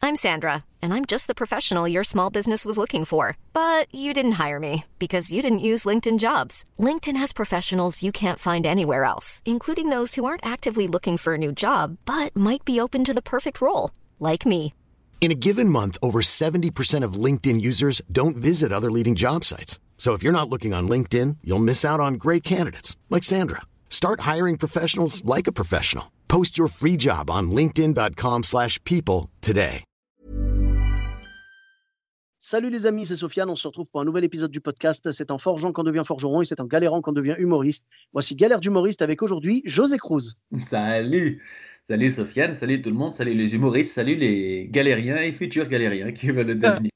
I'm Sandra, and I'm just the professional your small business was looking for. But you didn't hire me because you didn't use LinkedIn Jobs. LinkedIn has professionals you can't find anywhere else, including those who aren't actively looking for a new job, but might be open to the perfect role, like me. In a given month, over 70% of LinkedIn users don't visit other leading job sites. So if you're not looking on LinkedIn, you'll miss out on great candidates like Sandra. Start hiring professionals like a professional. Post your free job on linkedin.com/people today. Salut les amis, c'est Sofiane, on se retrouve pour un nouvel épisode du podcast. C'est en forgeant qu'on devient forgeron et c'est en galérant qu'on devient humoriste. Voici Galère d'humoriste avec aujourd'hui José Cruz. Salut, salut Sofiane, salut tout le monde, salut les humoristes, salut les galériens et futurs galériens qui veulent le devenir.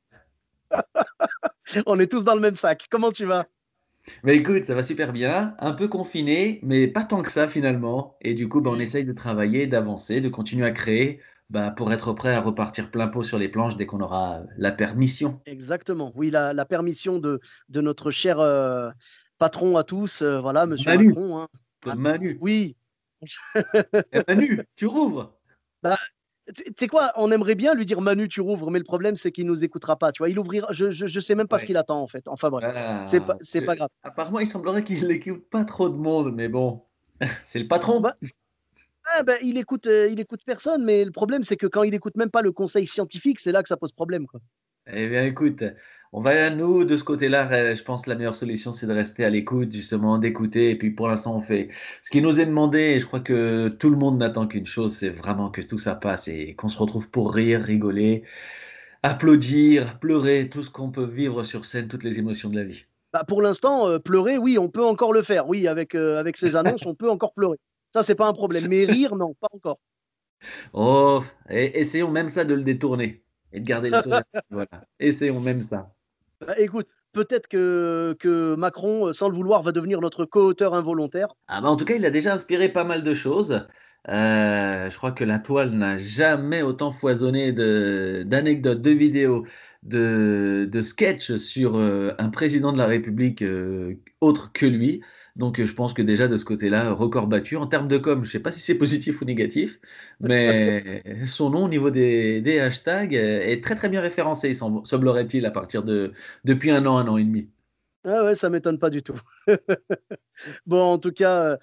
On est tous dans le même sac. Comment tu vas? Mais écoute, ça va super bien, un peu confiné, mais pas tant que ça finalement. Et du coup, on essaye de travailler, d'avancer, de continuer à créer pour être prêt à repartir plein pot sur les planches dès qu'on aura la permission. Exactement. Oui, la permission de notre cher patron à tous, voilà, Monsieur Manu, Macron. Hein. de Manu. Oui. Eh, Manu, tu rouvres. Bah, tu sais quoi, on aimerait bien lui dire Manu, tu rouvres, mais le problème c'est qu'il nous écoutera pas. Tu vois, il ouvrira. Je sais même pas ce Ouais. qu'il attend en fait. Enfin bref, Voilà. c'est pas grave. Apparemment, il semblerait qu'il n'écoute pas trop de monde, mais bon, c'est le patron. Bah, il écoute personne, mais le problème c'est que quand il écoute même pas le conseil scientifique, c'est là que ça pose problème, quoi. Eh bien, écoute, on va nous, de ce côté-là, je pense que la meilleure solution, c'est de rester à l'écoute, justement, d'écouter. Et puis, pour l'instant, on fait ce qui nous est demandé. Et je crois que tout le monde n'attend qu'une chose, c'est vraiment que tout ça passe et qu'on se retrouve pour rire, rigoler, applaudir, pleurer, tout ce qu'on peut vivre sur scène, toutes les émotions de la vie. Bah, pour l'instant, pleurer, oui, on peut encore le faire. Oui, avec ces annonces, on peut encore pleurer. Ça, c'est pas un problème. Mais rire, non, pas encore. Oh, et essayons même ça de le détourner et de garder le sourire. Voilà, essayons même ça. Bah, écoute, peut-être que Macron, sans le vouloir, va devenir notre co-auteur involontaire. En tout cas, il a déjà inspiré pas mal de choses. Je crois que la toile n'a jamais autant foisonné d'anecdotes, de vidéos, de sketchs sur un président de la République autre que lui. Donc, je pense que déjà de ce côté-là, record battu. En termes de com, je ne sais pas si c'est positif ou négatif, mais son nom au niveau des hashtags est très très bien référencé, semblerait-il, depuis un an et demi. Ah ouais, ça m'étonne pas du tout. Bon, en tout cas,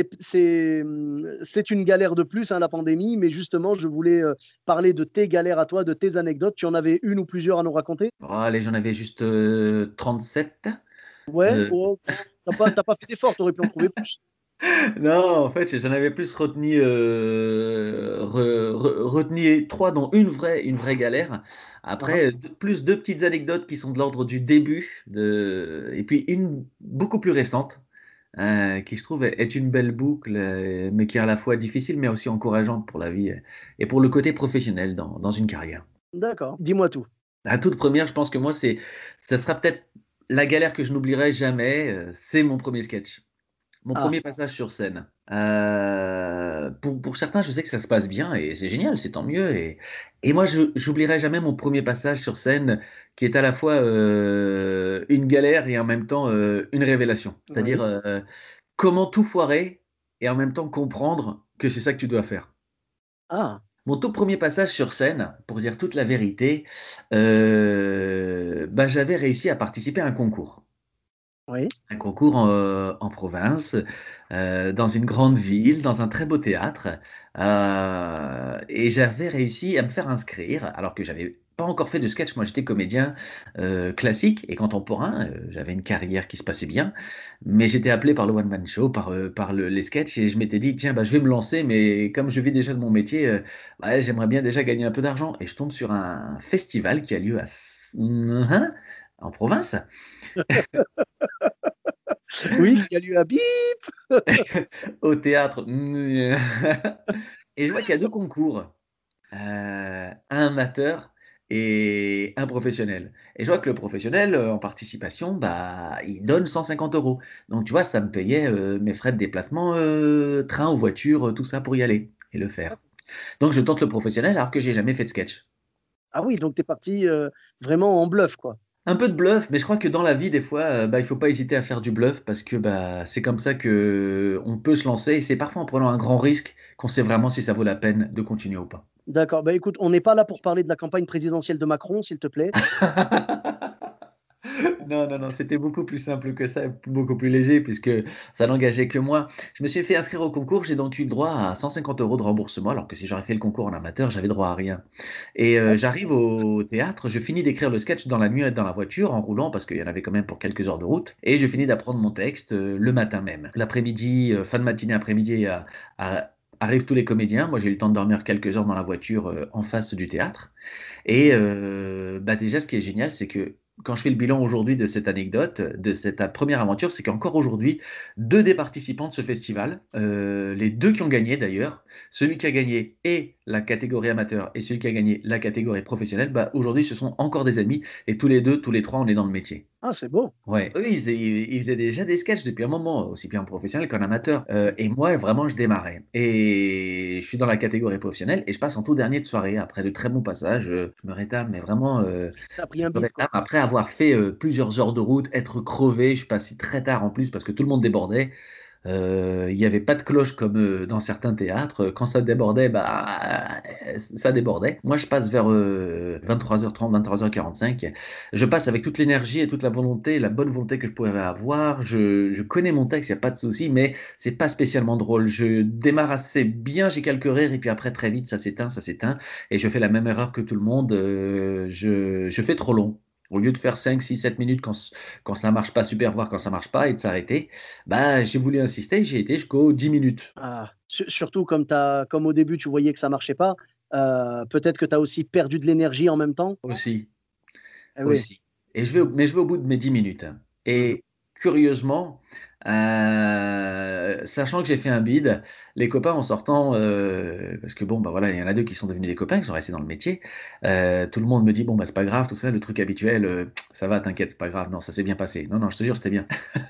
c'est une galère de plus, hein, la pandémie, mais justement, je voulais parler de tes galères à toi, de tes anecdotes. Tu en avais une ou plusieurs à nous raconter? Oh, allez, j'en avais juste 37. Ouais, Euh, oh, t'as pas fait d'effort, t'aurais pu en trouver plus. Non, en fait, j'en avais plus retenu trois, dont une vraie galère. Hein. Après, plus deux petites anecdotes qui sont de l'ordre du début, et puis une beaucoup plus récente, qui je trouve est une belle boucle, mais qui est à la fois difficile, mais aussi encourageante pour la vie et pour le côté professionnel dans une carrière. D'accord, dis-moi tout. La toute première, je pense que moi, ça sera peut-être la galère que je n'oublierai jamais, c'est mon premier sketch. Mon Ah, premier passage sur scène. Pour certains, je sais que ça se passe bien et c'est génial, c'est tant mieux. Et moi, je n'oublierai jamais mon premier passage sur scène qui est à la fois une galère et en même temps une révélation. C'est-à-dire oui. comment tout foirer et en même temps comprendre que c'est ça que tu dois faire. Ah, Mon tout premier passage sur scène, pour dire toute la vérité, j'avais réussi à participer à un concours. oui. Un concours en province, dans une grande ville, dans un très beau théâtre. Et j'avais réussi à me faire inscrire, alors que j'avais pas encore fait de sketch. Moi, j'étais comédien classique et contemporain. J'avais une carrière qui se passait bien, mais j'étais appelé par le one man show, par les sketchs, et je m'étais dit, tiens, je vais me lancer, mais comme je vis déjà de mon métier, j'aimerais bien déjà gagner un peu d'argent. Et je tombe sur un festival qui a lieu en province. Oui, qui a lieu à Bip. Au théâtre. Et je vois qu'il y a deux concours, un amateur et un professionnel. Et je vois que le professionnel, en participation, il donne 150 euros. Donc, tu vois, ça me payait mes frais de déplacement, train ou voiture, tout ça pour y aller et le faire. Donc, je tente le professionnel alors que j'ai jamais fait de sketch. Ah oui, donc tu es parti vraiment en bluff, quoi. Un peu de bluff, mais je crois que dans la vie, des fois, il faut pas hésiter à faire du bluff parce que c'est comme ça que on peut se lancer et c'est parfois en prenant un grand risque qu'on sait vraiment si ça vaut la peine de continuer ou pas. D'accord. Bah, écoute, on n'est pas là pour parler de la campagne présidentielle de Macron, s'il te plaît. Non, non, non, c'était beaucoup plus simple que ça, beaucoup plus léger puisque ça n'engageait que moi. Je me suis fait inscrire au concours, j'ai donc eu le droit à 150 € de remboursement, alors que si j'aurais fait le concours en amateur, j'avais droit à rien. Et j'arrive au théâtre, je finis d'écrire le sketch dans la nuit dans la voiture, en roulant, parce qu'il y en avait quand même pour quelques heures de route, et je finis d'apprendre mon texte le matin même. L'après-midi, fin de matinée, après-midi, arrivent tous les comédiens. Moi, j'ai eu le temps de dormir quelques heures dans la voiture en face du théâtre. Et bah déjà, ce qui est génial, c'est que quand je fais le bilan aujourd'hui de cette anecdote, de cette première aventure, c'est qu'encore aujourd'hui, deux des participants de ce festival, les deux qui ont gagné d'ailleurs, celui qui a gagné et la catégorie amateur et celui qui a gagné la catégorie professionnelle, bah, aujourd'hui, ce sont encore des amis et tous les deux, tous les trois, on est dans le métier. Ah, c'est beau. Ouais, eux, ils faisaient déjà des sketchs depuis un moment, aussi bien en professionnel qu'en amateur. Et moi, vraiment, je démarrais. Et je suis dans la catégorie professionnelle et je passe en tout dernier de soirée. Après de très bons passages, je me rétame, mais vraiment, T'as pris je un me beat, quoi. rétame. Après avoir fait plusieurs heures de route, être crevé, je suis passé très tard en plus parce que tout le monde débordait. Il n'y avait pas de cloche comme dans certains théâtres. Quand ça débordait, bah, ça débordait. Moi, je passe vers 23h30, 23h45. Je passe avec toute l'énergie et toute la volonté, la bonne volonté que je pourrais avoir. Je connais mon texte, il n'y a pas de souci, mais c'est pas spécialement drôle. Je démarre assez bien, j'ai quelques rires, et puis après, très vite, ça s'éteint, ça s'éteint. Et je fais la même erreur que tout le monde. Je fais trop long. Au lieu de faire 5, 6, 7 minutes quand ça marche pas super, voir quand ça marche pas et de s'arrêter, bah, j'ai voulu insister, j'ai été jusqu'aux 10 minutes Ah, surtout comme au début, tu voyais que ça marchait pas, peut-être que tu as aussi perdu de l'énergie en même temps? aussi, Eh oui. aussi. Et je vais au bout de mes 10 minutes. Mmh. Et curieusement, sachant que j'ai fait un bide, les copains en sortant, parce que bon, bah voilà, il y en a deux qui sont devenus des copains, qui sont restés dans le métier. Tout le monde me dit, bon, bah c'est pas grave, tout ça, le truc habituel, ça va, t'inquiète, c'est pas grave, non, ça s'est bien passé. Non, non, je te jure, c'était bien.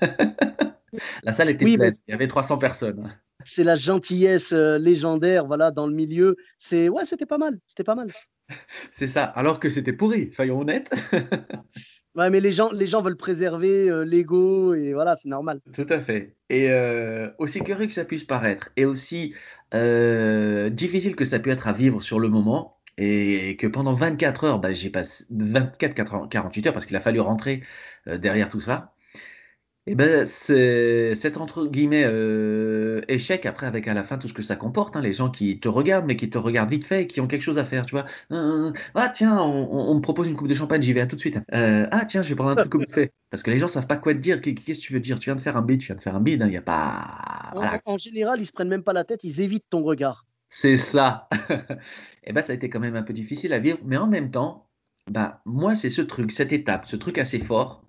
La salle était Oui, mais pleine, il y avait 300 personnes. c'est la gentillesse, légendaire, voilà, dans le milieu. Ouais, c'était pas mal. C'est ça, alors que c'était pourri, soyons honnêtes. Ouais, mais les gens veulent préserver, l'ego et voilà, c'est normal. Tout à fait. Et aussi curieux que ça puisse paraître, et aussi difficile que ça puisse être à vivre sur le moment, et que pendant 24 heures, bah, j'ai passé 48 heures parce qu'il a fallu rentrer derrière tout ça. Et ben, c'est cet entre guillemets échec après avec à la fin tout ce que ça comporte, hein, les gens qui te regardent mais qui te regardent vite fait et qui ont quelque chose à faire, tu vois. Ah tiens, on me propose une coupe de champagne, j'y vais à tout de suite. Ah tiens, je vais prendre un truc vite fait. Parce que les gens savent pas quoi te dire. Qu'est-ce que tu veux dire? Tu viens de faire un bide, tu viens de faire un bide, il y a pas. En Voilà, en en général, ils se prennent même pas la tête, ils évitent ton regard. c'est ça. Et ben ça a été quand même un peu difficile à vivre, mais en même temps, bah moi c'est ce truc, cette étape, ce truc assez fort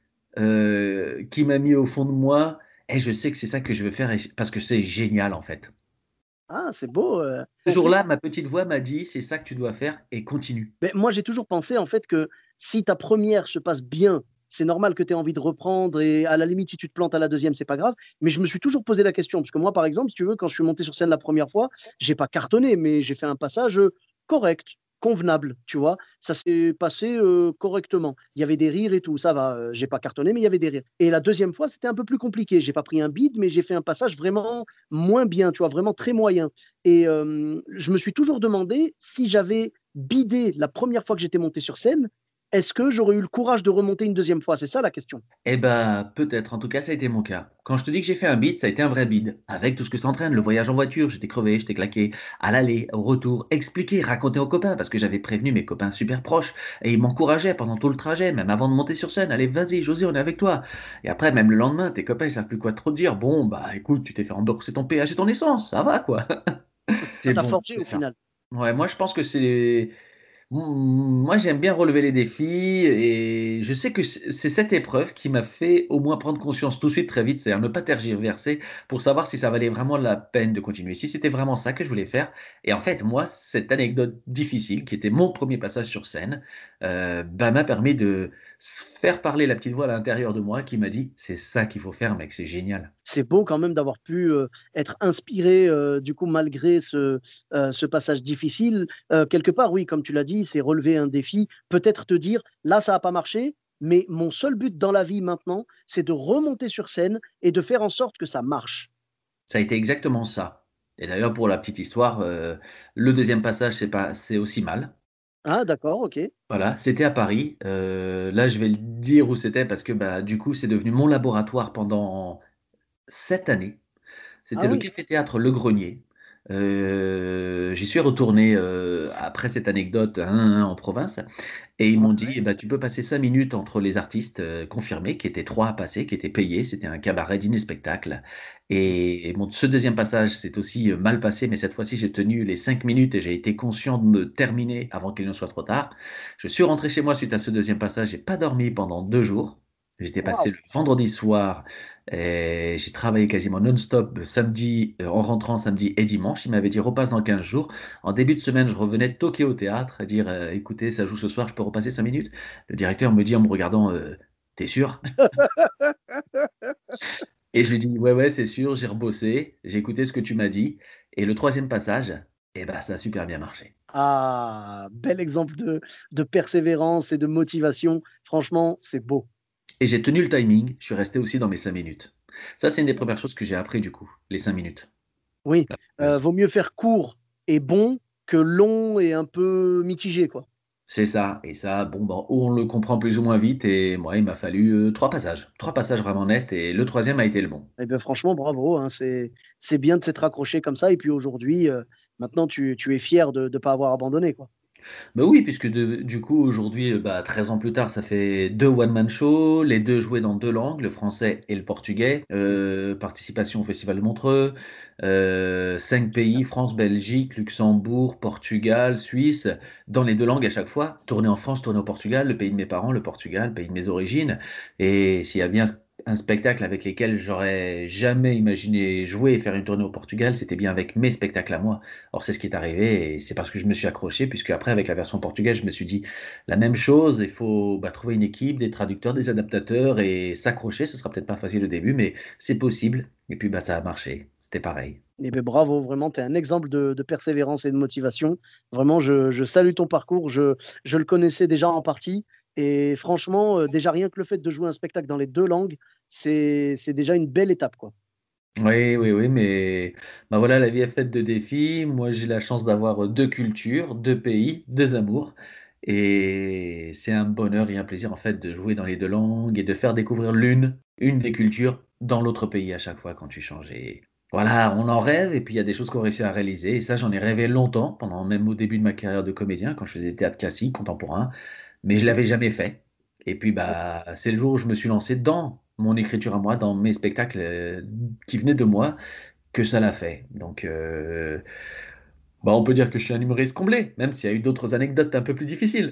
qui m'a mis au fond de moi et je sais que c'est ça que je veux faire parce que c'est génial en fait. Ah, c'est beau, Ce si. jour-là, ma petite voix m'a dit: «C'est ça que tu dois faire et continue». Mais moi, j'ai toujours pensé, en fait, que si ta première se passe bien, c'est normal que tu aies envie de reprendre et à la limite, si tu te plantes à la deuxième, c'est pas grave. Mais je me suis toujours posé la question parce que moi, par exemple, si tu veux, quand je suis monté sur scène la première fois, j'ai pas cartonné, mais j'ai fait un passage, correct, convenable, tu vois? Ça s'est passé, correctement. Il y avait des rires et tout, ça va, j'ai pas cartonné, mais il y avait des rires. Et la deuxième fois, c'était un peu plus compliqué. J'ai pas pris un bide, mais j'ai fait un passage vraiment moins bien, tu vois? Vraiment très moyen. Et je me suis toujours demandé si j'avais bidé la première fois que j'étais monté sur scène, est-ce que j'aurais eu le courage de remonter une deuxième fois? C'est ça la question. Eh bah, peut-être, en tout cas, ça a été mon cas. Quand je te dis que j'ai fait un bide, ça a été un vrai bide. Avec tout ce que ça entraîne, le voyage en voiture, j'étais crevé, j'étais claqué, à l'aller, au retour, expliquer, raconter aux copains, parce que j'avais prévenu mes copains super proches, et ils m'encourageaient pendant tout le trajet, même avant de monter sur scène. Allez, vas-y, José, on est avec toi. Et après, même le lendemain, tes copains, ils savent plus quoi trop te dire. Bon, bah, écoute, tu t'es fait rembourser ton péage et ton essence, ça va, quoi. Ça C'est t'a bon, forgé c'est au ça. final. Ouais, moi, je pense que c'est moi, j'aime bien relever les défis et je sais que c'est cette épreuve qui m'a fait au moins prendre conscience tout de suite très vite, c'est-à-dire ne pas tergiverser pour savoir si ça valait vraiment la peine de continuer, si c'était vraiment ça que je voulais faire. Et en fait, moi, cette anecdote difficile, qui était mon premier passage sur scène, bah, m'a permis de faire parler la petite voix à l'intérieur de moi qui m'a dit: «C'est ça qu'il faut faire, mec, c'est génial». C'est beau quand même d'avoir pu, être inspiré, du coup, malgré ce passage difficile. Quelque part, oui, comme tu l'as dit, c'est relever un défi. Peut-être te dire: «Là, ça a pas marché, mais mon seul but dans la vie maintenant, c'est de remonter sur scène et de faire en sorte que ça marche». Ça a été exactement ça. Et d'ailleurs, pour la petite histoire, le deuxième passage s'est passé aussi mal. Ah, d'accord, ok. Voilà, c'était à Paris. Là, je vais le dire où c'était parce que bah, du coup, c'est devenu mon laboratoire pendant 7 années. Ah C'était le oui. café-théâtre Le Grenier. J'y suis retourné après cette anecdote en province. Et ils Ouais, m'ont dit, ouais. eh ben, tu peux passer 5 minutes entre les artistes confirmés, qui étaient trois à passer, qui étaient payés. C'était un cabaret dîner-spectacle. Et bon, ce deuxième passage s'est aussi mal passé, mais cette fois-ci, j'ai tenu les 5 minutes et j'ai été conscient de me terminer avant qu'il ne soit trop tard. Je suis rentré chez moi suite à ce deuxième passage. J'ai pas dormi pendant 2 jours. J'étais passé Waouh. le vendredi soir et j'ai travaillé quasiment non-stop samedi, en rentrant samedi et dimanche. Il m'avait dit repasse dans 15 jours. En début de semaine, je revenais toquer au théâtre, à dire écoutez, ça joue ce soir, je peux repasser 5 minutes. Le directeur me dit en me regardant t'es sûr? Et je lui dis ouais, ouais, c'est sûr, j'ai rebossé, j'ai écouté ce que tu m'as dit. Et le troisième passage, eh ben, ça a super bien marché. Ah, bel exemple de persévérance et de motivation. Franchement, c'est beau. Et j'ai tenu le timing, je suis resté aussi dans mes 5 minutes. Ça, c'est une des premières choses que j'ai appris du coup, les 5 minutes. Oui, Euh, vaut mieux faire court et bon que long et un peu mitigé, quoi. C'est ça, et ça, bon, bon, on le comprend plus ou moins vite, et moi, il m'a fallu 3 passages vraiment nets, et le troisième a été le bon. Eh bien, franchement, bravo, hein, c'est bien de s'être accroché comme ça. Et puis aujourd'hui, maintenant, tu es fier de ne pas avoir abandonné, quoi. Bah oui, puisque du coup, aujourd'hui, bah, 13 ans plus tard, ça fait deux one-man shows, les deux joués dans deux langues, le français et le portugais, participation au Festival de Montreux, 5 pays, France, Belgique, Luxembourg, Portugal, Suisse, dans les deux langues à chaque fois, tourné en France, tourné au Portugal, le pays de mes parents, le Portugal, le pays de mes origines, et s'il y a bien un spectacle avec lesquels j'aurais jamais imaginé jouer et faire une tournée au Portugal, c'était bien avec mes spectacles à moi. Or, c'est ce qui est arrivé et c'est parce que je me suis accroché, puisque après, avec la version portugaise, je me suis dit la même chose, il faut bah, trouver une équipe, des traducteurs, des adaptateurs et s'accrocher. Ce sera peut-être pas facile au début, mais c'est possible. Et puis, bah, ça a marché. C'était pareil. Eh bien, bravo, vraiment, tu es un exemple de persévérance et de motivation. Vraiment, je salue ton parcours. Je le connaissais déjà en partie. Et franchement, déjà rien que le fait de jouer un spectacle dans les deux langues, c'est déjà une belle étape, quoi. Oui, oui, oui, mais bah voilà, la vie est faite de défis. Moi, j'ai la chance d'avoir deux cultures, deux pays, deux amours. Et c'est un bonheur et un plaisir, en fait, de jouer dans les deux langues et de faire découvrir une des cultures dans l'autre pays à chaque fois quand tu changes. Et voilà, on en rêve et puis il y a des choses qu'on réussit à réaliser. Et ça, j'en ai rêvé longtemps, pendant même au début de ma carrière de comédien, quand je faisais théâtre classique, contemporain, mais je l'avais jamais fait. Et puis, bah, c'est le jour où je me suis lancé dans mon écriture à moi, dans mes spectacles qui venaient de moi, que ça l'a fait. Donc, bah, on peut dire que je suis un humoriste comblé, même s'il y a eu d'autres anecdotes un peu plus difficiles.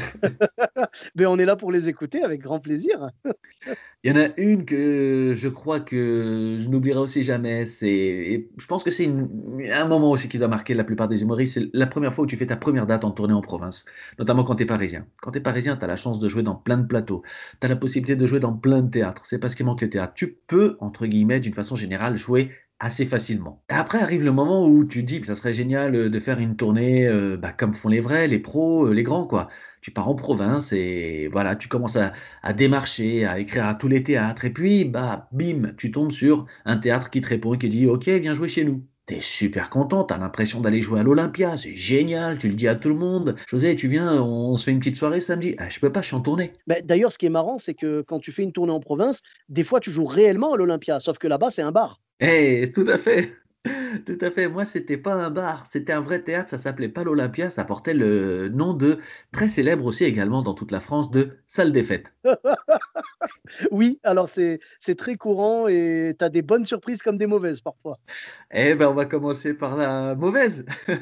Mais on est là pour les écouter avec grand plaisir. Il y en a une que je crois que je n'oublierai aussi jamais. Et je pense que c'est un moment aussi qui doit marquer la plupart des humoristes. C'est la première fois où tu fais ta première date en tournée en province, notamment quand tu es parisien. Quand tu es parisien, tu as la chance de jouer dans plein de plateaux. Tu as la possibilité de jouer dans plein de théâtres. C'est pas ce qui manque le théâtre. Tu peux, entre guillemets, d'une façon générale, jouer assez facilement. Et après arrive le moment où tu dis que ça serait génial de faire une tournée bah, comme font les vrais, les pros, les grands, quoi. Tu pars en province et voilà, tu commences à démarcher, à écrire à tous les théâtres. Et puis, bah, bim, tu tombes sur un théâtre qui te répond et qui dit ok, viens jouer chez nous. T'es super content, t'as l'impression d'aller jouer à l'Olympia, c'est génial, tu le dis à tout le monde. José, tu viens, on se fait une petite soirée samedi. Ah, je peux pas, je suis en tournée. Bah, d'ailleurs, ce qui est marrant, c'est que quand tu fais une tournée en province, des fois, tu joues réellement à l'Olympia, sauf que là-bas, c'est un bar. Eh, tout à fait. Tout à fait. Moi, c'était pas un bar, c'était un vrai théâtre. Ça s'appelait pas l'Olympia. Ça portait le nom de, très célèbre aussi également dans toute la France, de salle des fêtes. Oui, alors c'est très courant et tu as des bonnes surprises comme des mauvaises parfois. Eh ben, on va commencer par la mauvaise.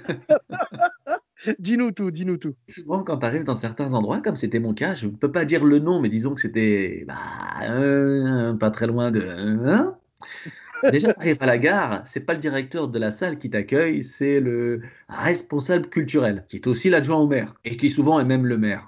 Dis-nous tout, dis-nous tout. Souvent, quand tu arrives dans certains endroits, comme c'était mon cas, je ne peux pas dire le nom, mais disons que c'était bah, pas très loin de. Hein. Déjà, tu arrives à la gare, c'est pas le directeur de la salle qui t'accueille, c'est le responsable culturel, qui est aussi l'adjoint au maire, et qui souvent est même le maire.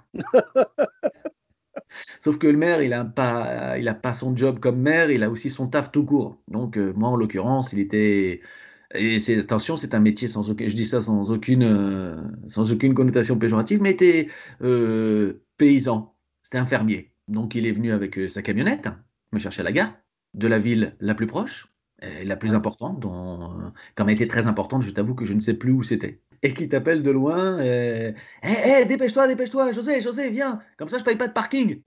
Sauf que le maire, il a pas son job comme maire, il a aussi son taf tout court. Donc, moi, en l'occurrence, il était. Et c'est, attention, c'est un métier sans aucun, je dis ça sans aucune connotation péjorative, mais était paysan, c'était un fermier. Donc il est venu avec sa camionnette me chercher à la gare de la ville la plus proche. Et la plus Ouais. importante, comme elle était très importante, je t'avoue que je ne sais plus où c'était. Et qui t'appelle de loin, dépêche-toi, dépêche-toi, José, José, viens, comme ça je paye pas de parking.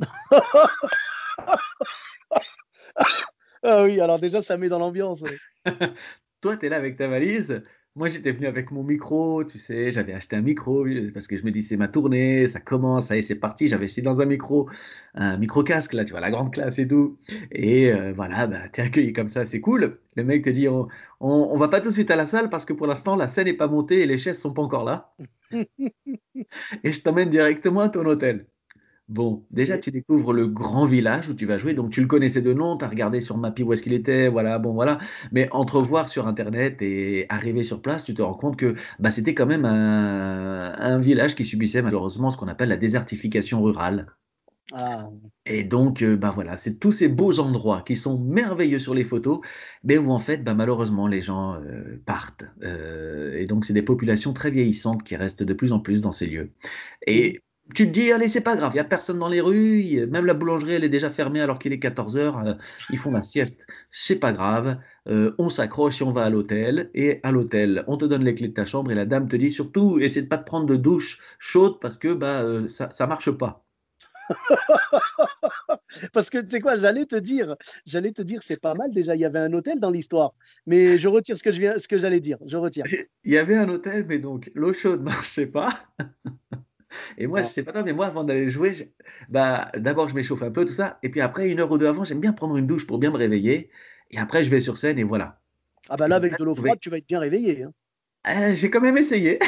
Ah oui, alors déjà, ça met dans l'ambiance, ouais. Toi, tu es là avec ta valise. Moi, j'étais venu avec mon micro, tu sais, j'avais acheté un micro, parce que je me dis: «C'est ma tournée, ça commence, ça y est, c'est parti». J'avais essayé dans un micro casque là, tu vois? La grande classe et tout et voilà, bah, tu es accueilli comme ça, c'est cool. Le mec te dit: «On va pas tout de suite à la salle parce que pour l'instant, la scène est pas montée et les chaises sont pas encore là et je t'emmène directement à ton hôtel». Bon, déjà, Et tu découvres le grand village où tu vas jouer, donc tu le connaissais de nom, tu as regardé sur Mappy où est-ce qu'il était, voilà, bon, voilà. Mais entrevoir sur internet et arriver sur place, tu te rends compte que, bah, c'était quand même un village qui subissait malheureusement ce qu'on appelle la désertification rurale ah, et donc bah, voilà, c'est tous ces beaux endroits qui sont merveilleux sur les photos, mais où en fait, bah, malheureusement les gens, partent, et donc c'est des populations très vieillissantes qui restent de plus en plus dans ces lieux. mmh. Et tu te dis: «Allez, c'est pas grave, il y a personne dans les rues, même la boulangerie, elle est déjà fermée alors qu'il est 14h, ils font la sieste, c'est pas grave, on s'accroche et on va à l'hôtel et à l'hôtel, on te donne les clés de ta chambre et la dame te dit surtout essaie de pas te prendre de douche chaude parce que, bah, ça marche pas». Parce que tu sais quoi? J'allais te dire, c'est pas mal déjà, il y avait un hôtel dans l'histoire, mais je retire ce que j'allais dire, je retire. Il y avait un hôtel, mais donc l'eau chaude marchait pas et moi, je Ah. sais pas toi, mais moi avant d'aller jouer, bah, d'abord je m'échauffe un peu tout ça et puis après 1 heure ou 2 avant, j'aime bien prendre une douche pour bien me réveiller et après je vais sur scène et voilà. Ah bah Et là, donc avec là, de j'ai l'eau trouvé froide, tu vas être bien réveillé, hein. j'ai quand même essayé.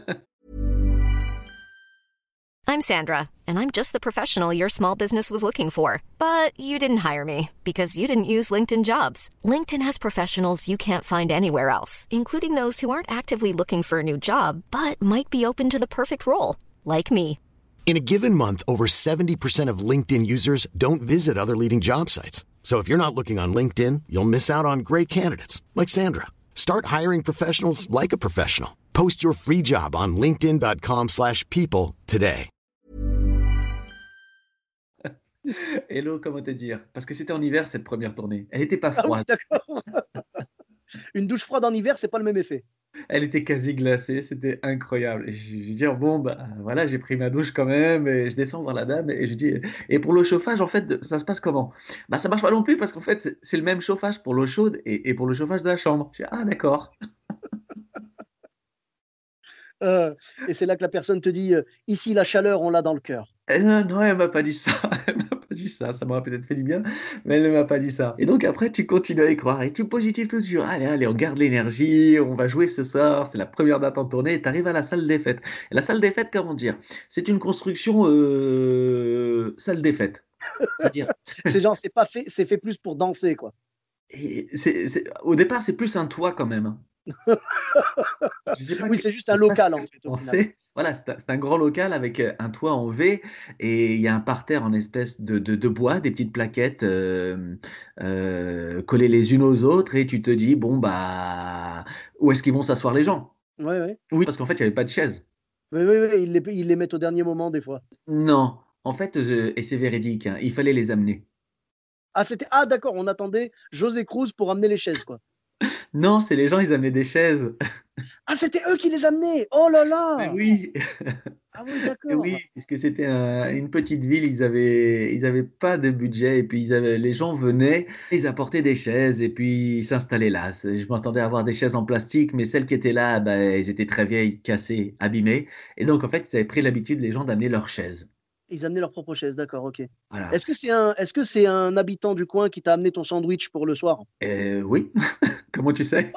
I'm Sandra, and I'm just the professional your small business was looking for. But you didn't hire me because you didn't use LinkedIn Jobs. LinkedIn has professionals you can't find anywhere else, including those who aren't actively looking for a new job but might be open to the perfect role, like me. In a given month, over 70% of LinkedIn users don't visit other leading job sites. So if you're not looking on LinkedIn, you'll miss out on great candidates like Sandra. Start hiring professionals like a professional. Post your free job on linkedin.com/people today. Hello, comment te dire? Parce que c'était en hiver cette première tournée. Elle était pas Ah oui, froide, d'accord. Une douche froide en hiver, c'est pas le même effet. elle était quasi glacée, c'était incroyable et je dis: «Bon, bah, voilà, j'ai pris ma douche quand même» et je descends voir la dame et je lui dis: «Et pour le chauffage, en fait, ça se passe comment?» «Bah, ça marche pas non plus parce qu'en fait, c'est le même chauffage pour l'eau chaude et pour le chauffage de la chambre». Je dis: «Ah d'accord». Et c'est là que la personne te dit, «Ici, la chaleur, on l'a dans le cœur». Non, elle m'a pas dit ça, elle m'a pas dit ça m'aurait peut-être fait du bien, mais elle ne m'a pas dit ça et donc après tu continues à y croire et tu positives tout de suite. «Allez, allez, on garde l'énergie, on va jouer ce soir, c'est la première date en tournée» et tu arrives à la salle des fêtes et la salle des fêtes, comment dire? C'est une construction, salle des fêtes. C'est-à-dire C'est genre, c'est fait plus pour danser, quoi. et c'est au départ, c'est plus un toit quand même, hein. Je sais pas Oui, que c'est juste je un sais pas si local, c'est en fait, au final. référencé. Voilà, c'est un grand local avec, un toit en V et il y a un parterre en espèce de bois, des petites plaquettes, collées les unes aux autres et tu te dis: «Bon, bah, où est-ce qu'ils vont s'asseoir les gens?» Ouais, ouais. Oui, parce qu'en fait, il y avait pas de chaises. Oui, oui, oui, ils les mettent au dernier moment, des fois. Non, en fait, et c'est véridique, hein, il fallait les amener. Ah d'accord, on attendait José Cruz pour amener les chaises, quoi. Non, c'est les gens, ils amenaient des chaises. Ah, c'était eux qui les amenaient! Oh là Mais là! oui! Ah oui, Et oui, d'accord. puisque c'était une petite ville, ils avaient pas de budget et puis les gens venaient, ils apportaient des chaises et puis ils s'installaient là. Je m'attendais à avoir des chaises en plastique, mais celles qui étaient là, bah, elles étaient très vieilles, cassées, abîmées et donc en fait, ils avaient pris l'habitude, les gens, d'amener leurs chaises. Ils amenaient leurs propres chaises, d'accord, OK. Voilà. Est-ce que c'est un habitant du coin qui t'a amené ton sandwich pour le soir? Oui, comment tu sais?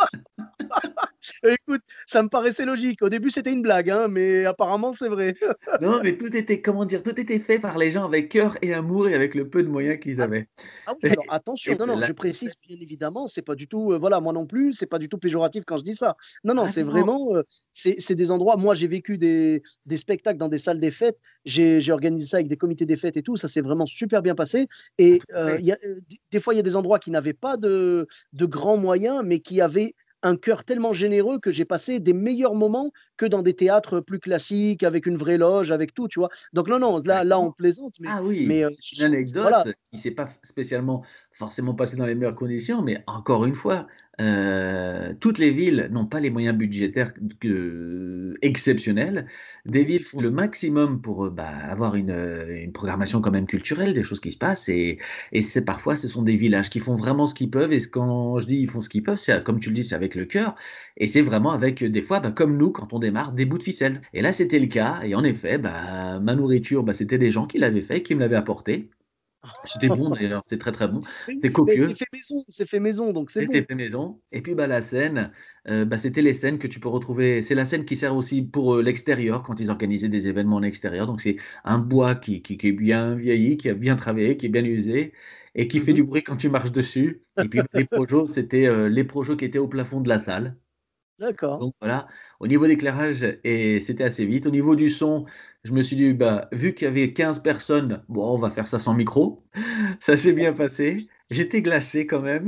Écoute, ça me paraissait logique. Au début, c'était une blague, hein, mais apparemment, c'est vrai. Non, mais tout était, comment dire? Tout était fait par les gens avec cœur et amour et avec le peu de moyens qu'ils Ah avaient. ah oui, alors attention, Et non, non, là je précise bien évidemment, c'est pas du tout, voilà, moi non plus, c'est pas du tout péjoratif quand je dis ça. Non, non, ah c'est non! vraiment, c'est des endroits moi j'ai vécu des spectacles dans des salles des fêtes, j'ai organisé ça avec des comités des fêtes et tout, ça s'est vraiment super bien passé Ah et tout à fait. il y a, des fois, il y a des endroits qui n'avaient pas de grands moyens, mais qui avaient un cœur tellement généreux que j'ai passé des meilleurs moments que dans des théâtres plus classiques, avec une vraie loge, avec tout, tu vois. Donc non, non, là on D'accord. plaisante, Ah oui, mais c'est une anecdote voilà. qui s'est pas spécialement forcément passée dans les meilleures conditions, mais encore une fois, toutes les villes n'ont pas les moyens budgétaires exceptionnels. Des villes font le maximum pour avoir une programmation quand même culturelle, des choses qui se passent, et c'est parfois ce sont des villages qui font vraiment ce qu'ils peuvent, et quand je dis ils font ce qu'ils peuvent, c'est comme tu le dis, c'est avec le cœur, et c'est vraiment avec des fois, comme nous, quand on démarre, des bouts de ficelle. Et là, c'était le cas, et en effet, ma nourriture, c'était des gens qui l'avaient fait, qui me l'avaient apporté. C'était bon d'ailleurs, c'était très très bon. Mais C'était oui, mais copieux, c'est fait maison, donc c'est c'était bon. fait maison. Et puis la scène, c'était les scènes que tu peux retrouver. C'est la scène qui sert aussi pour l'extérieur, quand ils organisaient des événements en extérieur. Donc c'est un bois qui est bien vieilli, qui a bien travaillé, qui est bien usé, et qui fait Mhm. du bruit quand tu marches dessus. Et puis les projos, c'était les projos qui étaient au plafond de la salle. D'accord. Donc voilà, au niveau d'éclairage, et c'était assez vite. Au niveau du son, je me suis dit, vu qu'il y avait 15 personnes, bon, on va faire ça sans micro. Ça s'est bien passé. J'étais glacé quand même.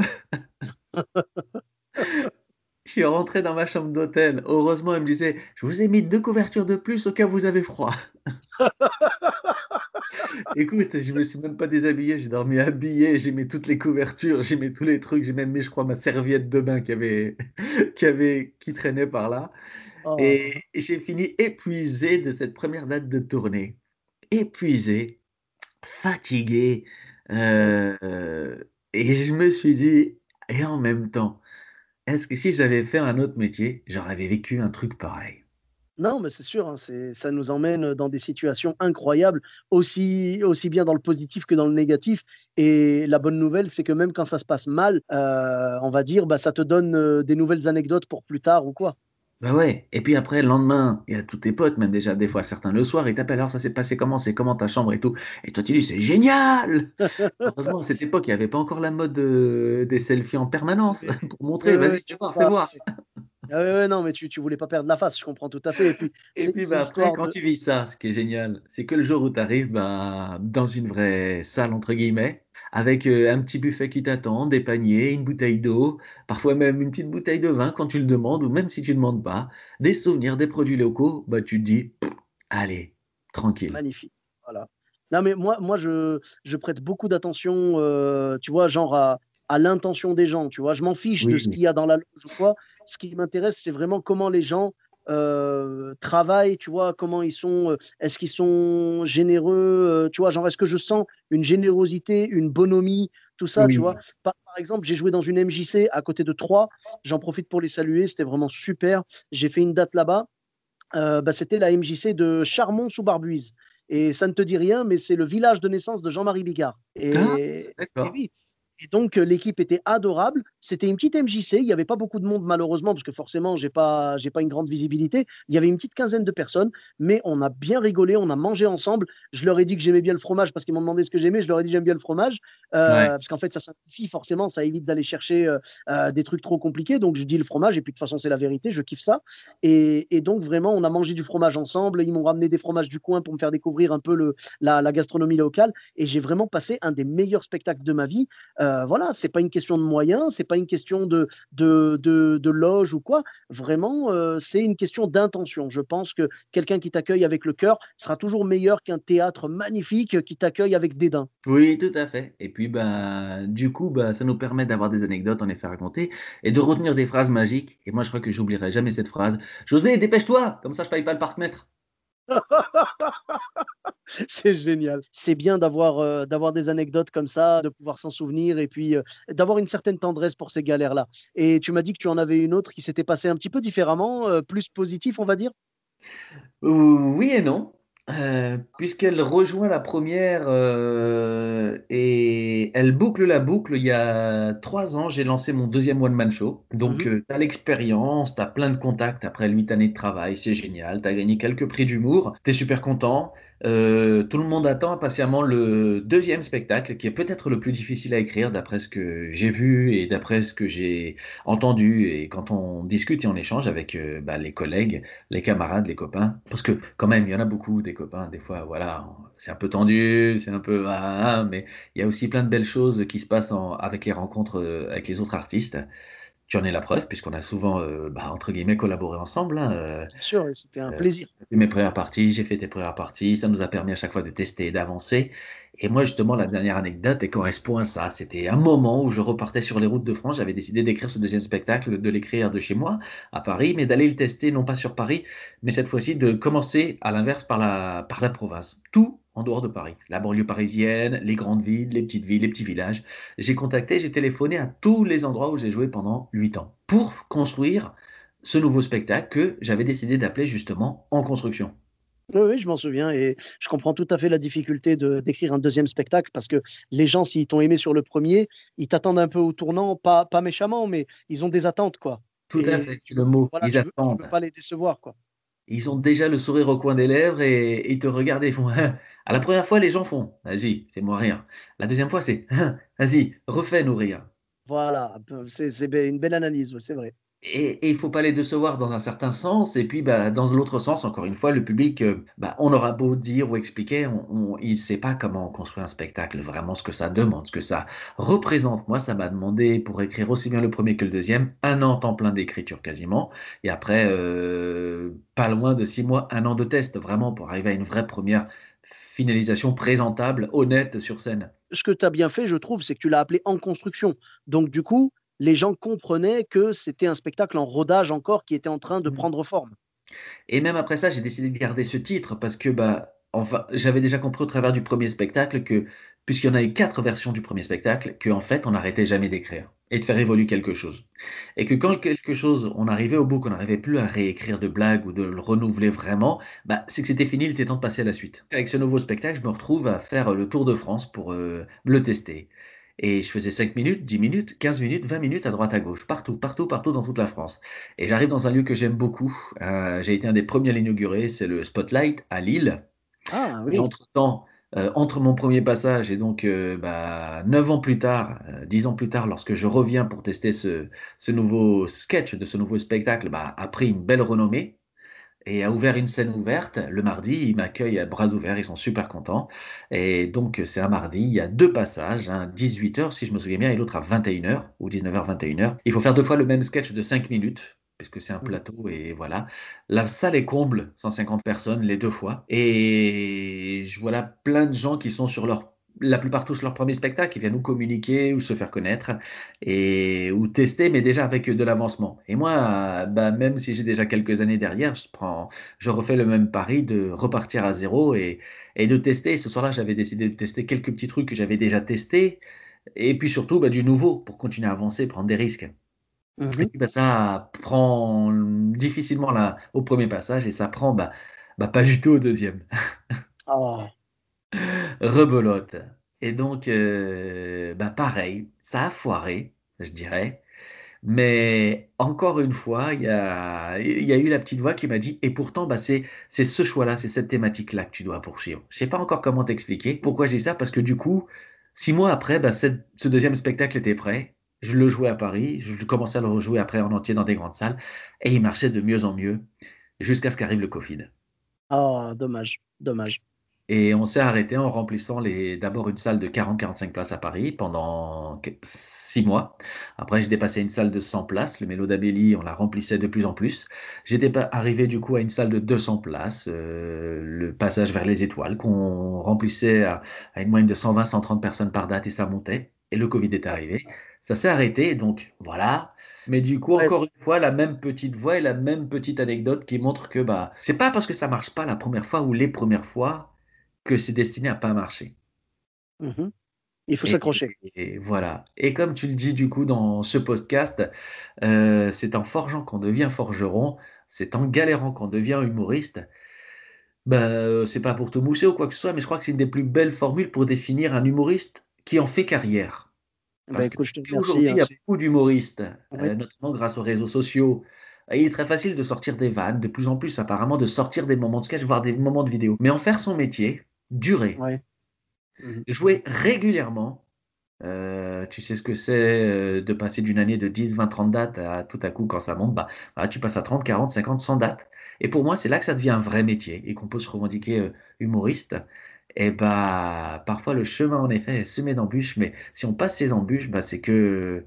Je suis rentré dans ma chambre d'hôtel. Heureusement, elle me disait, je vous ai mis 2 couvertures de plus au cas où vous avez froid. Écoute, je me suis même pas déshabillé, j'ai dormi habillé, j'ai mis toutes les couvertures, j'ai mis tous les trucs, j'ai même mis, je crois, ma serviette de bain qui traînait par là. Et Oh. j'ai fini épuisé de cette première date de tournée. Épuisé, fatigué. Et je me suis dit, et en même temps, est-ce que si j'avais fait un autre métier, j'aurais vécu un truc pareil? Non, mais c'est sûr, hein, ça nous emmène dans des situations incroyables, aussi bien dans le positif que dans le négatif. Et la bonne nouvelle, c'est que même quand ça se passe mal, on va dire, bah, ça te donne des nouvelles anecdotes pour plus tard ou quoi. Bah ouais, et puis après, le lendemain, il y a tous tes potes, même déjà des fois certains le soir, ils t'appellent, alors ça s'est passé comment, c'est comment ta chambre et tout. Et toi tu dis, c'est génial! Heureusement, à cette époque, il n'y avait pas encore la mode des selfies en permanence Mais, pour montrer, ouais, ouais, vas-y, ouais, fais voir, fais pas- voir. ah ouais, ouais, non, mais tu voulais pas perdre la face, je comprends tout à fait. Et puis, Et puis c'est après, histoire quand de. tu vis ça, ce qui est génial, c'est que le jour où tu arrives dans une vraie salle, entre guillemets, avec un petit buffet qui t'attend, des paniers, une bouteille d'eau, parfois même une petite bouteille de vin quand tu le demandes, ou même si tu ne demandes pas, des souvenirs, des produits locaux, tu te dis, allez, tranquille. Magnifique, voilà. Non, mais moi je prête beaucoup d'attention, tu vois, genre à l'intention des gens, tu vois? Je m'en fiche de Oui, ce oui, qu'il y a dans la loge ou quoi. Ce qui m'intéresse, c'est vraiment comment les gens, travaillent, tu vois? Comment ils sont, est-ce qu'ils sont généreux, tu vois? Genre, est-ce que je sens une générosité, une bonhomie, tout ça, tu oui. vois? Par exemple, j'ai joué dans une MJC à côté de Troyes, j'en profite pour les saluer, c'était vraiment super. J'ai fait une date là-bas. Bah, c'était la MJC de Charmont-sous-Barbuise et ça ne te dit rien, mais c'est le village de naissance de Jean-Marie Bigard Ah, et d'accord. oui et donc l'équipe était adorable. C'était une petite MJC, il y avait pas beaucoup de monde malheureusement parce que forcément j'ai pas une grande visibilité. Il y avait une petite quinzaine de personnes, mais on a bien rigolé, on a mangé ensemble. Je leur ai dit que j'aimais bien le fromage parce qu'ils m'ont demandé ce que j'aimais, je leur ai dit: «J'aime bien le fromage», Ouais. parce qu'en fait ça simplifie forcément, ça évite d'aller chercher, des trucs trop compliqués donc je dis le fromage et puis de toute façon c'est la vérité, je kiffe ça et donc, vraiment, on a mangé du fromage ensemble. Ils m'ont ramené des fromages du coin pour me faire découvrir un peu la gastronomie locale. Et j'ai vraiment passé un des meilleurs spectacles de ma vie. Voilà, c'est pas une question de moyens, c'est pas une question de loge ou quoi. Vraiment, c'est une question d'intention. Je pense que quelqu'un qui t'accueille avec le cœur sera toujours meilleur qu'un théâtre magnifique qui t'accueille avec dédain. Oui, tout à fait. Et puis, du coup, ça nous permet d'avoir des anecdotes, en effet, à raconter et de retenir des phrases magiques. Et moi, je crois que j'oublierai jamais cette phrase. José, dépêche-toi, comme ça, je paye pas le parc-mètre. C'est génial. C'est bien d'avoir des anecdotes comme ça, de pouvoir s'en souvenir et puis, d'avoir une certaine tendresse pour ces galères-là. Et tu m'as dit que tu en avais une autre qui s'était passée un petit peu différemment, plus positif, on va dire? Oui et non, puisqu'elle rejoint la première et elle boucle la boucle. Il y a 3 ans, j'ai lancé mon deuxième one-man show. Donc, Mmh. tu as l'expérience, tu as plein de contacts après 8 années de travail, c'est génial. Tu as gagné quelques prix d'humour, tu es super content. Tout le monde attend impatiemment le deuxième spectacle, qui est peut-être le plus difficile à écrire, d'après ce que j'ai vu et d'après ce que j'ai entendu. Et quand on discute et on échange avec les collègues, les camarades, les copains, parce que quand même, il y en a beaucoup des copains, des fois, voilà, c'est un peu tendu, c'est un peu, mais il y a aussi plein de belles choses qui se passent avec les rencontres avec les autres artistes. Tu en es la preuve, puisqu'on a souvent, entre guillemets, collaboré ensemble, hein, Bien sûr, et c'était un euh, plaisir. j'ai fait mes premières parties, j'ai fait tes premières parties, ça nous a permis à chaque fois de tester et d'avancer. Et moi, justement, la dernière anecdote, elle correspond à ça. C'était un moment où je repartais sur les routes de France. J'avais décidé d'écrire ce deuxième spectacle, de l'écrire de chez moi, à Paris, mais d'aller le tester, non pas sur Paris, mais cette fois-ci de commencer à l'inverse par la province. Tout en dehors de Paris. La banlieue parisienne, les grandes villes, les petits villages. J'ai téléphoné à tous les endroits où j'ai joué pendant 8 ans pour construire ce nouveau spectacle que j'avais décidé d'appeler justement En construction. Oui, oui, je m'en souviens et je comprends tout à fait la difficulté d'écrire un deuxième spectacle parce que les gens, s'ils t'ont aimé sur le premier, ils t'attendent un peu au tournant, pas méchamment, mais ils ont des attentes, quoi. Tout à fait, Et c'est le mot. voilà, Ils tu veux attendent. pas les décevoir, quoi. Ils ont déjà le sourire au coin des lèvres et ils te regardent et ils font à la première fois, les gens font vas-y, fais-moi rire. La deuxième fois, c'est vas-y, refais-nous rire. Voilà, c'est une belle analyse, ouais, c'est vrai. Et il faut pas les décevoir dans un certain sens, et puis dans l'autre sens, encore une fois, le public, on aura beau dire ou expliquer, il ne sait pas comment on construit un spectacle, vraiment ce que ça demande, ce que ça représente. Moi, ça m'a demandé, pour écrire aussi bien le premier que le deuxième, 1 an temps plein d'écriture quasiment, et après, pas loin de 6 mois, 1 an de test, vraiment, pour arriver à une vraie première finalisation présentable, honnête sur scène. Ce que tu as bien fait, je trouve, c'est que tu l'as appelé En construction. Donc, du coup, les gens comprenaient que c'était un spectacle en rodage encore qui était en train de prendre forme. Et même après ça, j'ai décidé de garder ce titre parce que enfin, j'avais déjà compris au travers du premier spectacle que, puisqu'il y en a eu 4 versions du premier spectacle, qu'en fait, on n'arrêtait jamais d'écrire et de faire évoluer quelque chose. Et que quand quelque chose, on arrivait au bout, qu'on n'arrivait plus à réécrire de blagues ou de le renouveler vraiment, c'est que c'était fini, il était temps de passer à la suite. Avec ce nouveau spectacle, je me retrouve à faire le tour de France pour le tester. Et je faisais 5 minutes, 10 minutes, 15 minutes, 20 minutes à droite à gauche, partout, partout, partout dans toute la France. Et j'arrive dans un lieu que j'aime beaucoup. J'ai été un des premiers à l'inaugurer, c'est le Spotlight à Lille. Ah Et oui, entre-temps, entre mon premier passage et donc 9 ans plus tard, 10 ans plus tard, lorsque je reviens pour tester ce nouveau sketch de ce nouveau spectacle, a pris une belle renommée et a ouvert une scène ouverte. Le mardi, ils m'accueillent à bras ouverts, ils sont super contents. Et donc, c'est un mardi, il y a 2 passages, un 18h si je me souviens bien, et l'autre à 21h ou 19h, 21h. Il faut faire 2 fois le même sketch de 5 minutes, puisque c'est un mhm. plateau, et voilà. La salle est comble, 150 personnes les 2 fois. Et je vois là plein de gens qui sont sur la plupart tous leur premier spectacle, qui viennent nous communiquer ou se faire connaître ou tester, mais déjà avec de l'avancement. Et moi, même si j'ai déjà quelques années derrière, je refais le même pari de repartir à zéro et de tester. Ce soir-là, j'avais décidé de tester quelques petits trucs que j'avais déjà testés, et puis surtout du nouveau pour continuer à avancer, prendre des risques. Et Mhm. puis ça prend difficilement là, au premier passage et ça prend pas du tout au deuxième. Ah, Rebelote. Et donc, pareil, ça a foiré, je dirais. Mais encore une fois, il y a eu la petite voix qui m'a dit, et pourtant, c'est ce choix-là, c'est cette thématique-là que tu dois poursuivre. Je sais pas encore comment t'expliquer. Pourquoi je dis ça? Parce que du coup, 6 mois après, ce deuxième spectacle était prêt. Je le jouais à Paris, je commençais à le rejouer après en entier dans des grandes salles, et il marchait de mieux en mieux, jusqu'à ce qu'arrive le Covid. ah, dommage, dommage. Et on s'est arrêté en remplissant d'abord une salle de 40-45 places à Paris pendant 6 mois. Après, j'ai dépassé une salle de 100 places. Le Mélo d'Abelli, on la remplissait de plus en plus. J'étais pas arrivé du coup à une salle de 200 places, le passage vers les étoiles, qu'on remplissait à une moyenne de 120-130 personnes par date et ça montait. Et le Covid est arrivé. Ça s'est arrêté, donc voilà. Mais du coup, Ouais, encore une fois, la même petite voix et la même petite anecdote qui montre que c'est pas parce que ça marche pas la première fois ou les premières fois que c'est destiné à pas marcher. mhm. Il faut Et, s'accrocher. et voilà. Et comme tu le dis du coup dans ce podcast, c'est en forgeant qu'on devient forgeron, c'est en galérant qu'on devient humoriste. C'est pas pour te mousser ou quoi que ce soit, mais je crois que c'est une des plus belles formules pour définir un humoriste qui en fait carrière. Bah, Parce que écoute, je te remercie, aujourd'hui, il hein, y a beaucoup d'humoristes, oui. notamment grâce aux réseaux sociaux. Et il est très facile de sortir des vannes, de plus en plus apparemment de sortir des moments de sketch, voire des moments de vidéo. Mais en faire son métier, durer, Ouais. Mhm. jouer régulièrement, tu sais ce que c'est de passer d'une année de 10, 20, 30 dates à tout à coup, quand ça monte, voilà, tu passes à 30, 40, 50, 100 dates. Et pour moi, c'est là que ça devient un vrai métier et qu'on peut se revendiquer humoriste. Et parfois le chemin, en effet, est semé d'embûches, mais si on passe ces embûches, c'est que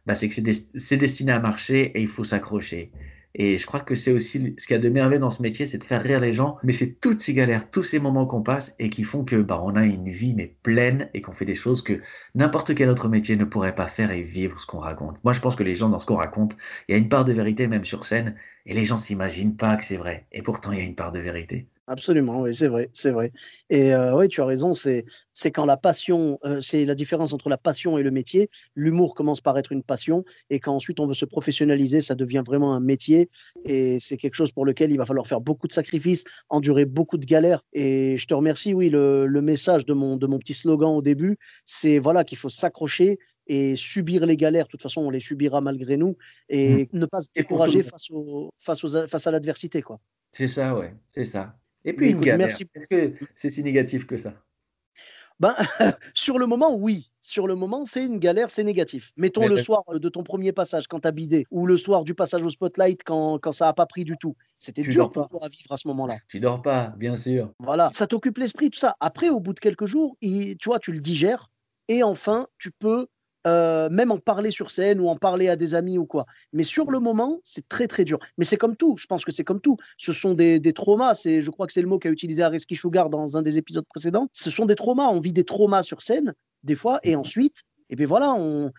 bah, c'est que c'est destiné à marcher et il faut s'accrocher. Et je crois que c'est aussi ce qu'il y a de merveilleux dans ce métier, c'est de faire rire les gens. Mais c'est toutes ces galères, tous ces moments qu'on passe et qui font que bah, on a une vie mais pleine et qu'on fait des choses que n'importe quel autre métier ne pourrait pas faire et vivre ce qu'on raconte. Moi, je pense que les gens dans ce qu'on raconte, il y a une part de vérité même sur scène et les gens s'imaginent pas que c'est vrai. Et pourtant, il y a une part de vérité. Absolument, oui, c'est vrai, c'est vrai. Et oui, tu as raison, c'est quand la passion, c'est la différence entre la passion et le métier. L'humour commence par être une passion et quand ensuite on veut se professionnaliser, ça devient vraiment un métier et c'est quelque chose pour lequel il va falloir faire beaucoup de sacrifices, endurer beaucoup de galères. Et je te remercie, oui, le message de mon petit slogan au début, c'est voilà qu'il faut s'accrocher et subir les galères. De toute façon, on les subira malgré nous Mm. et ne pas se Et pour tout le décourager monde. face à l'adversité, quoi. C'est ça, ouais, c'est ça. Et puis Mais une écoute, galère. merci. Est-ce que c'est si négatif que ça? Ben, sur le moment, oui. Sur le moment, c'est une galère, c'est négatif. Mettons Mais le soir de ton premier passage quand tu as bidé, ou le soir du passage au spotlight quand ça a pas pris du tout. C'était tu dur dors pour pas. toi à vivre à ce moment-là. Tu dors pas, bien sûr. Voilà, ça t'occupe l'esprit, tout ça. Après, au bout de quelques jours, tu vois, tu le digères et enfin, tu peux même en parler sur scène ou en parler à des amis ou quoi. Mais sur le moment, c'est très, très dur. Mais c'est comme tout, je pense que c'est comme tout. Ce sont des traumas, je crois que c'est le mot qu'a utilisé Areski Sugar dans un des épisodes précédents. Ce sont des traumas, on vit des traumas sur scène, des fois, et ensuite, et bien voilà,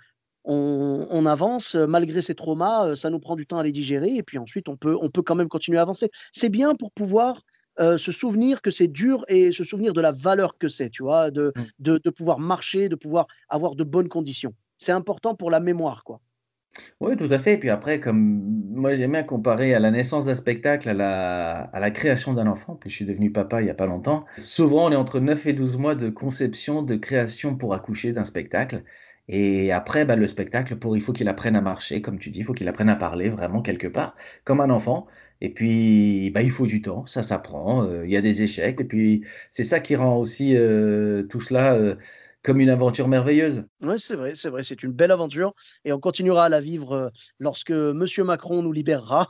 on avance malgré ces traumas, ça nous prend du temps à les digérer, et puis ensuite, on peut quand même continuer à avancer. C'est bien pour pouvoir se souvenir que c'est dur et se souvenir de la valeur que c'est, tu vois, Mm. de pouvoir marcher, de pouvoir avoir de bonnes conditions. C'est important pour la mémoire, quoi. Oui, tout à fait. Et puis après, comme moi, j'aime bien comparer à la naissance d'un spectacle à la création d'un enfant, puis je suis devenu papa il y a pas longtemps. Souvent, on est entre 9 et 12 mois de conception, de création pour accoucher d'un spectacle. Et après, bah, le spectacle, il faut qu'il apprenne à marcher, comme tu dis, il faut qu'il apprenne à parler vraiment quelque part, comme un enfant. Et puis, bah, il faut du temps, ça s'apprend, il y a des échecs. Et puis, c'est ça qui rend aussi tout cela comme une aventure merveilleuse. Oui, c'est vrai, c'est une belle aventure et on continuera à la vivre lorsque Monsieur Macron nous libérera.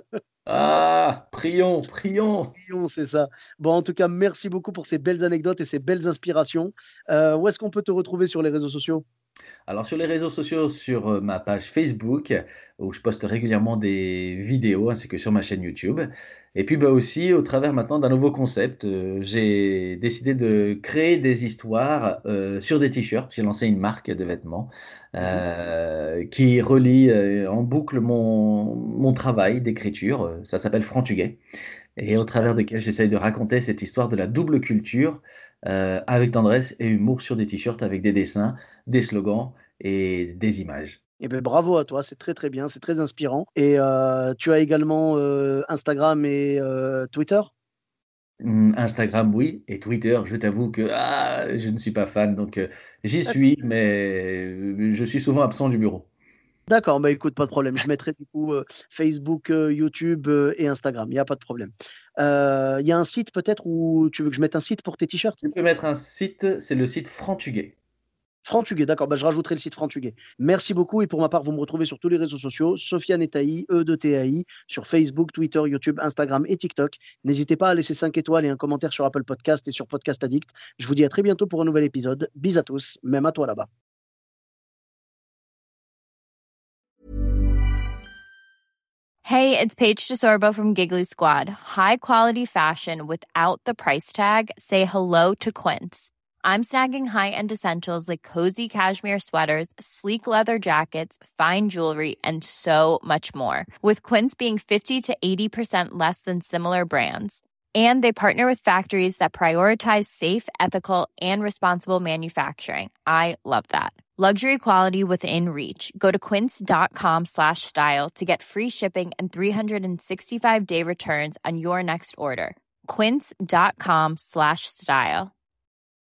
Ah, prions, prions. C'est ça. Bon, en tout cas, merci beaucoup pour ces belles anecdotes et ces belles inspirations. Où est-ce qu'on peut te retrouver sur les réseaux sociaux? Alors sur les réseaux sociaux, sur, ma page Facebook, où je poste régulièrement des vidéos, ainsi que sur ma chaîne YouTube. Et puis, bah, aussi au travers maintenant d'un nouveau concept, j'ai décidé de créer des histoires, sur des t-shirts. J'ai lancé une marque de vêtements, Mhm. qui relie, en boucle mon travail d'écriture, ça s'appelle Frantuguais et au travers desquels j'essaye de raconter cette histoire de la double culture, avec tendresse et humour sur des t-shirts avec des dessins, des slogans et des images. Eh ben, bravo à toi, c'est très, très bien, c'est très inspirant et tu as également, Instagram et Twitter? Instagram, oui, et Twitter, je t'avoue que, je ne suis pas fan, donc j'y D'accord. suis, mais je suis souvent absent du bureau. D'accord, bah, écoute, pas de problème. Je mettrai du coup, Facebook, YouTube, et Instagram, il y a pas de problème. Il y a un site peut-être où tu veux que je mette un site pour tes t-shirts? Tu peux mettre un site, c'est le site Frantuguais. Frantuguais, d'accord, bah, je rajouterai le site Frantuguais. Merci beaucoup et pour ma part, vous me retrouvez sur tous les réseaux sociaux, Sofiane Etaï, E-de-T-A-I, sur Facebook, Twitter, YouTube, Instagram et TikTok. N'hésitez pas à laisser 5 étoiles et un commentaire sur Apple Podcast et sur Podcast Addict. Je vous dis à très bientôt pour un nouvel épisode. Bis à tous, même à toi là-bas. Hey, it's Paige DeSorbo from Giggly Squad. High quality fashion without the price tag. Say hello to Quince. I'm snagging high-end essentials like cozy cashmere sweaters, sleek leather jackets, fine jewelry, and so much more. With Quince being 50 to 80% less than similar brands. And they partner with factories that prioritize safe, ethical, and responsible manufacturing. I love that. Luxury quality within reach. Go to quince.com/style to get free shipping and 365-day returns on your next order. Quince.com/style.